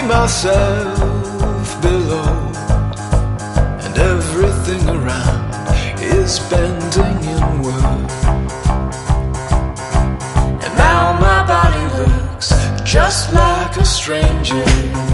myself below, and everything around is bending inward. And now my body looks just like a stranger.